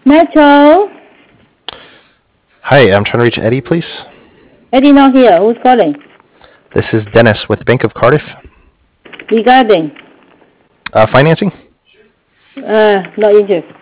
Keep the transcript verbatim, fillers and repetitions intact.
Metro? Hi, I'm trying to reach Eddie, please. Eddie not here. Who's calling? This is Dennis with Bank of Cardiff. Regarding? Uh, financing? Uh, not interested.